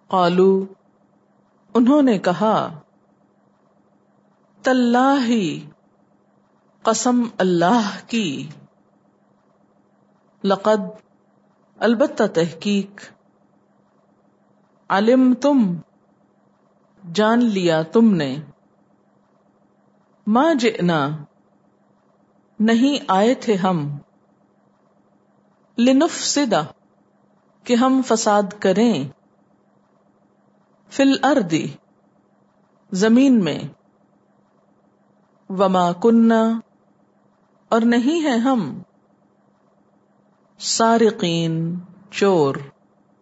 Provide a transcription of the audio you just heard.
क़ालू, उन्होंने कहा, तल्लाही, कसम अल्लाह की, लक़द, अलबत्ता तहकीक, अलिमतुम, जान लिया तुमने, मा जिअना, नहीं आए थे हम, लिनुफ़सिदा, कि हम फसाद करें, फिल अर्दी, जमीन में, वमा कुन्ना, और नहीं है हम, सारिकीन, चोर।